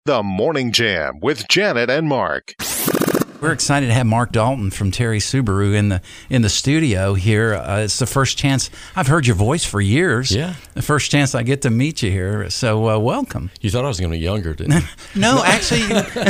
The Morning Jam with Janet and Mark. We're excited to have Mark Dalton from Terry Subaru in the studio here. It's the first chance I've heard your voice for years. Yeah. The first chance I get to meet you here. So welcome. You thought I was going to be younger, didn't you? No, actually,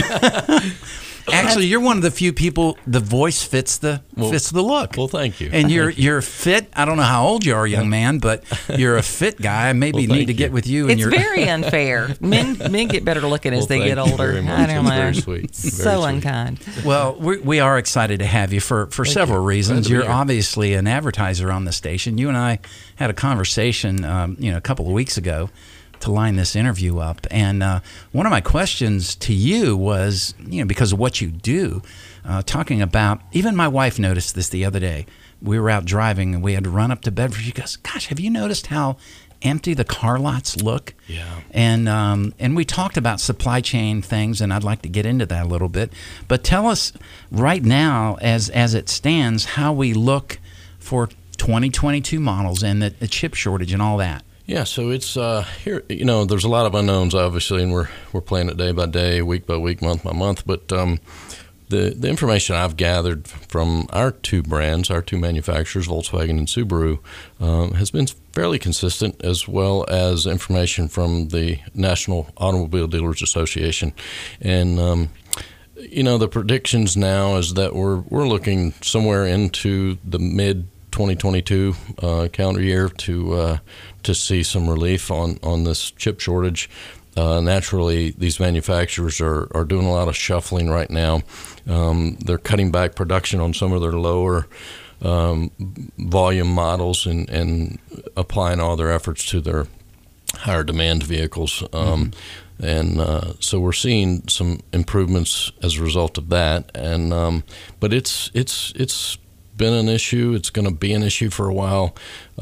you're one of the few people the voice fits the look. Well, thank you. And you're fit. I don't know how old you are, young man, but you're a fit guy. Maybe need to get with you. It's very unfair. Men get better looking as they get older. I don't know. Very sweet. So unkind. Well, we are excited to have you for several reasons. You're obviously an advertiser on the station. You and I had a conversation, a couple of weeks ago to line this interview up. And one of my questions to you was, because of what you do, talking about, even my wife noticed this the other day. We were out driving and we had to run up to Bedford. She goes, gosh, have you noticed how empty the car lots look? Yeah. And we talked about supply chain things, and I'd like to get into that a little bit. But tell us right now, as it stands, how we look for 2022 models and the chip shortage and all that. Yeah, so it's here. There's a lot of unknowns, obviously, and we're playing it day by day, week by week, month by month. But the information I've gathered from our two brands, our two manufacturers, Volkswagen and Subaru, has been fairly consistent, as well as information from the National Automobile Dealers Association. And the predictions now is that we're looking somewhere into the mid 2022 calendar year to see some relief on this chip shortage. Naturally, these manufacturers are doing a lot of shuffling right now. They're cutting back production on some of their lower volume models and applying all their efforts to their higher demand vehicles. And so we're seeing some improvements as a result of that. And but it's been an issue. It's going to be an issue for a while.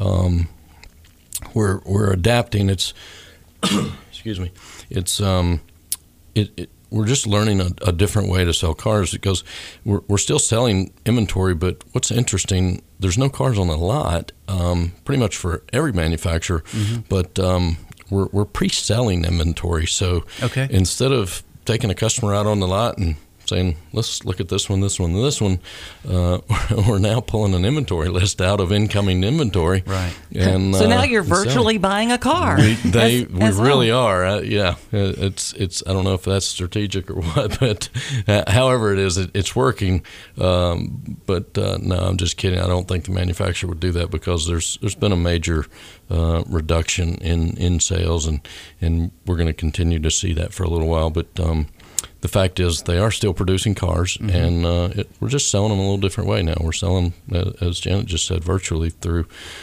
We're adapting. It's excuse me. It's we're just learning a different way to sell cars, because we're still selling inventory. But what's interesting, there's no cars on the lot, pretty much for every manufacturer. But we're pre-selling inventory. So instead of taking a customer out on the lot and saying, let's look at this one, this one, and this one, we're now pulling an inventory list out of incoming inventory. Right. And so now you're virtually buying a car. We really are. Yeah. It's I don't know if that's strategic or what, but however it is, it's working. But no, I'm just kidding. I don't think the manufacturer would do that, because there's been a major reduction in sales, and we're going to continue to see that for a little while. But the fact is, they are still producing cars, and we're just selling them a little different way now. We're selling, as Janet just said, virtually through,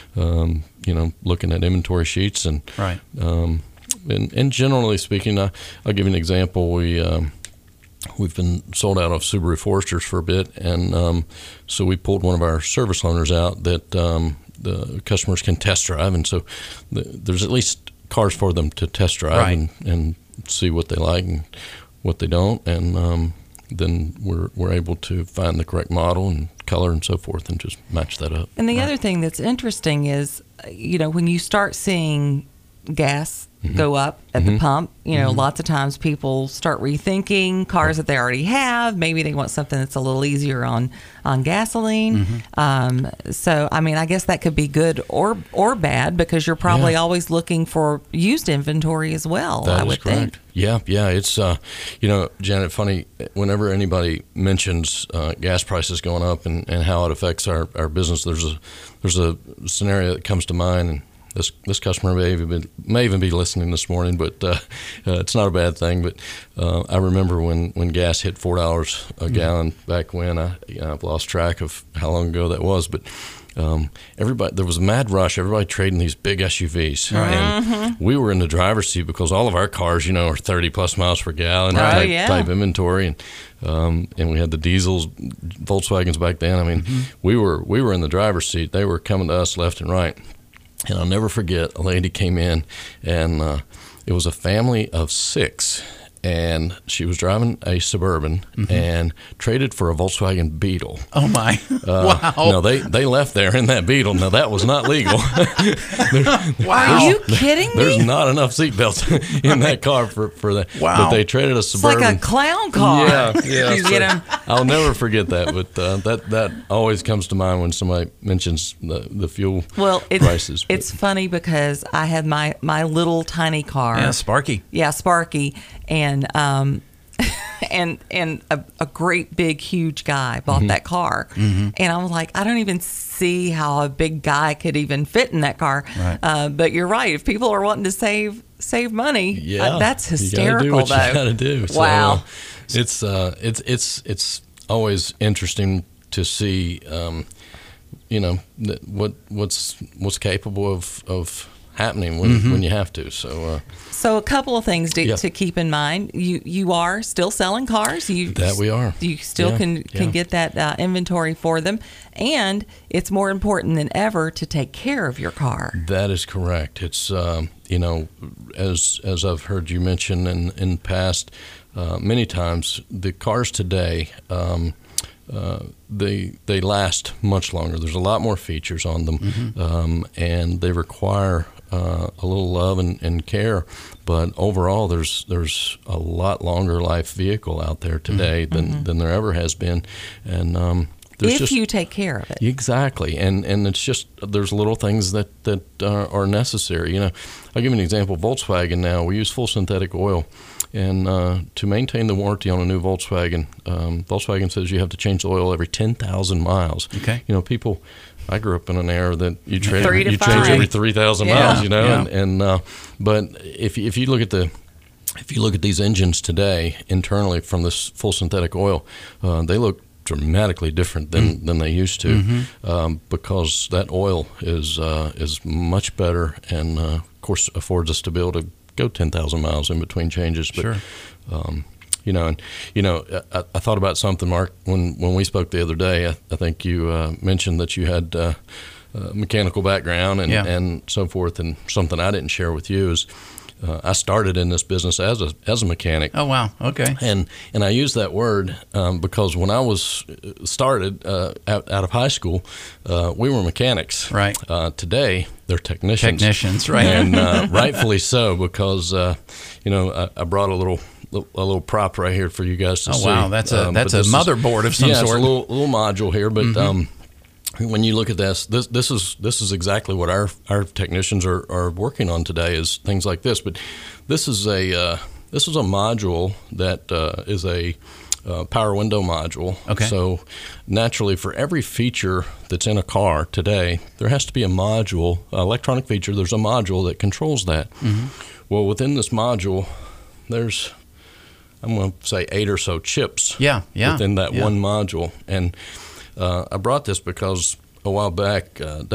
looking at inventory sheets. And right. And generally speaking, I'll give you an example. We've been sold out of Subaru Foresters for a bit, and so we pulled one of our service loaners out that the customers can test drive, and so there's at least cars for them to test drive, right, and see what they like and what they don't, and then we're able to find the correct model and color and so forth, and just match that up. And the other thing that's interesting is, when you start seeing gas go up at the pump, lots of times people start rethinking cars that they already have. Maybe they want something that's a little easier on gasoline. So, I guess that could be good or bad, because you're probably always looking for used inventory as well. That I is would correct. think. Yeah. It's Janet, funny, whenever anybody mentions gas prices going up and how it affects our business, there's a scenario that comes to mind, and this customer may even be listening this morning, but it's not a bad thing. But I remember when gas hit $4 a gallon back when. I've lost track of how long ago that was, but there was a mad rush. Everybody trading these big SUVs, and we were in the driver's seat, because all of our cars, are 30 plus miles per gallon type inventory, and we had the diesels, Volkswagens back then. We were in the driver's seat. They were coming to us left and right. And I'll never forget, a lady came in, and it was a family of 6, and she was driving a Suburban and traded for a Volkswagen Beetle. Oh my! Wow! No, they left there in that Beetle. Now that was not legal. Wow! Are you kidding me? There's not enough seatbelts in that car for that. Wow! But they traded a Suburban. It's like a clown car. Yeah. You get 'em. I'll never forget that. But that always comes to mind when somebody mentions the fuel prices. It's funny because I had my little tiny car. Yeah, Sparky. Yeah, Sparky, and and a great big huge guy bought that car, and I was like, I don't even see how a big guy could even fit in that car. Right. But you're right. If people are wanting to save money, that's hysterical. You gotta do what though. you gotta do. Wow. So, it's always interesting to see, what's capable of happening when you have to. So a couple of things to keep in mind. You are still selling cars. We are. You still can get that inventory for them, and it's more important than ever to take care of your car. That is correct. It's as I've heard you mention in the past many times, the cars today. They last much longer. There's a lot more features on them, and they require a little love and care. But overall, there's a lot longer life vehicle out there today than there ever has been, and if you take care of it. Exactly, and it's just there's little things that are necessary. I'll give you an example. Volkswagen now, we use full synthetic oil. And to maintain the warranty on a new Volkswagen, Volkswagen says you have to change the oil every 10,000 miles. Okay. People, I grew up in an era that you change every 3,000 miles. But if you look at these engines today internally from this full synthetic oil, they look dramatically different than they used to, because that oil is much better, and of course affords us to be able to go 10,000 miles in between changes. But, sure. I thought about something, Mark, when we spoke the other day. I think you mentioned that you had a mechanical background and so forth, and something I didn't share with you is I started in this business as a mechanic. Oh, wow. Okay. And I use that word because when I was started out of high school, we were mechanics. Right. Today, they're technicians. Technicians, right. And rightfully so, because I brought a little prop right here for you guys to see. Oh, wow. That's a motherboard of some sort. Yeah, it's a little module here, but when you look at this is exactly what our technicians are working on today, is things like this. But this is a module that is a power window module. Okay. So naturally, for every feature that's in a car today, there has to be a module, electronic feature. There's a module that controls that. Well, within this module, there's, I'm going to say, 8 or so chips. Within that one module. And I brought this because a while back,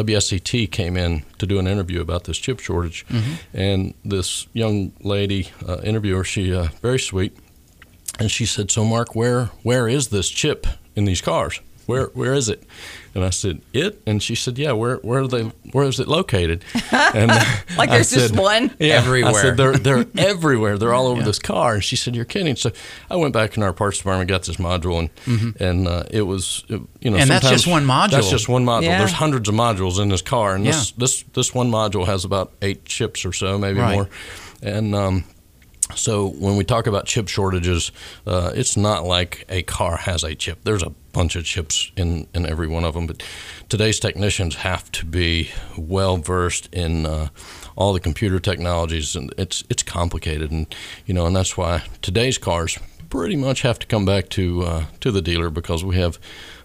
WSCT came in to do an interview about this chip shortage, and this young lady interviewer, she very sweet, and she said, "So, Mark, where is this chip in these cars? Where is it?" And I said, "It?" And she said, "Yeah. Where is it located?" And like there's just one? Yeah, everywhere. I said, they're everywhere. They're all over this car. And she said, "You're kidding." So I went back in our parts department, got this module, and it was and that's just one module. That's just one module. Yeah. There's hundreds of modules in this car, and this one module has about 8 chips or so, maybe more. And so when we talk about chip shortages, it's not like a car has a chip. There's a bunch of chips in every one of them. But today's technicians have to be well versed in all the computer technologies, and it's complicated, and and that's why today's cars pretty much have to come back to the dealer, because we have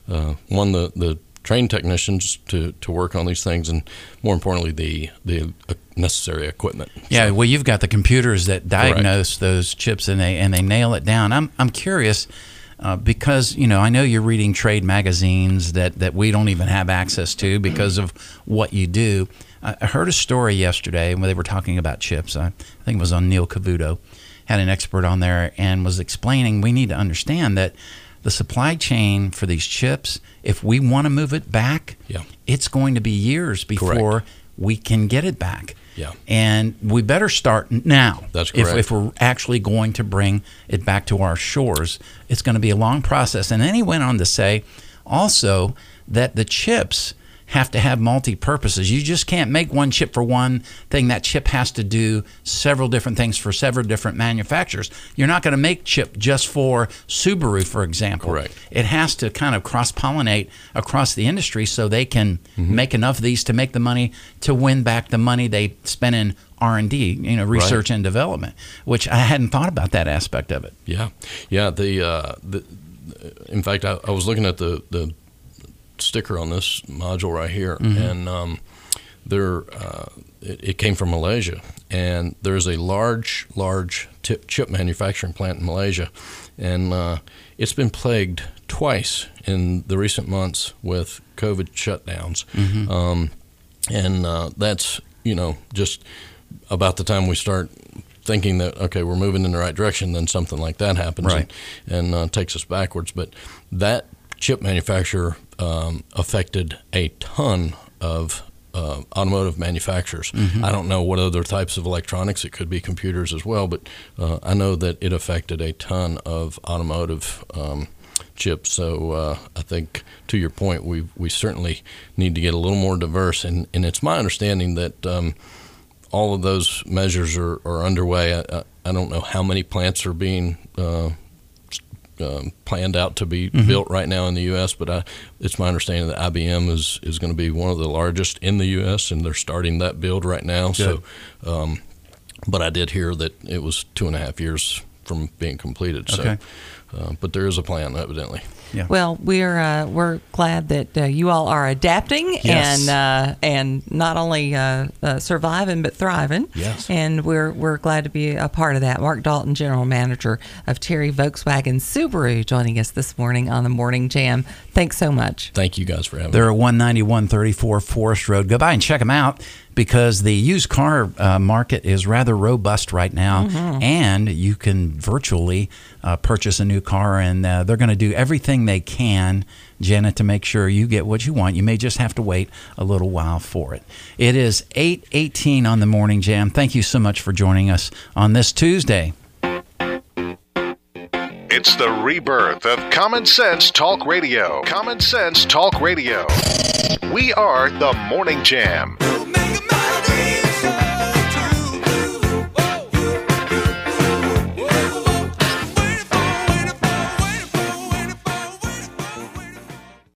the trained technicians to work on these things, and more importantly, the necessary equipment. Yeah, well, you've got the computers that diagnose those chips, and they nail it down. I'm curious because I know you're reading trade magazines that we don't even have access to because of what you do. I heard a story yesterday when they were talking about chips. I think it was on Neil Cavuto, had an expert on there, and was explaining we need to understand that the supply chain for these chips, if we want to move it back, it's going to be years before we can get it back. Yeah. And we better start now. That's correct. If we're actually going to bring it back to our shores, it's going to be a long process. And then he went on to say also that the chips have to have multi-purposes. You just can't make one chip for one thing. That chip has to do several different things for several different manufacturers. You're not going to make chip just for Subaru, for example. Correct. It has to kind of cross-pollinate across the industry so they can make enough of these to make the money to win back the money they spent in R&D, research and development, which I hadn't thought about that aspect of it. Yeah. In fact, I was looking at the sticker on this module right here, and it came from Malaysia, and there's a large chip manufacturing plant in Malaysia, and it's been plagued twice in the recent months with COVID shutdowns, and that's just about the time we start thinking that, okay, we're moving in the right direction, then something like that happens, right, and takes us backwards. But that chip manufacturer affected a ton of automotive manufacturers. I don't know what other types of electronics. It could be computers as well, but I know that it affected a ton of automotive chips. So I think, to your point, we certainly need to get a little more diverse. And it's my understanding that all of those measures are underway. I don't know how many plants are being planned out to be built right now in the U.S., but it's my understanding that IBM is going to be one of the largest in the U.S., and they're starting that build right now. Good. So, but I did hear that it was 2.5 years from being completed. Okay. So, but there is a plan, evidently. Yeah. Well, we're glad that you all are adapting Yes. and not only surviving but thriving. Yes. And we're glad to be a part of that. Mark Dalton, General Manager of Terry Volkswagen Subaru, joining us this morning on the Morning Jam. Thanks so much. Thank you guys for having me. They're at 19134 Forest Road. Go by and check them out, because the used car market is rather robust right now, and you can virtually purchase a new car, and they're going to do everything they can, Janet, to make sure you get what you want. You may just have to wait a little while for it. It is 8:18 on the Morning Jam. Thank you so much for joining us on this Tuesday. It's the rebirth of Common Sense Talk Radio. Common Sense Talk Radio. We are the Morning Jam.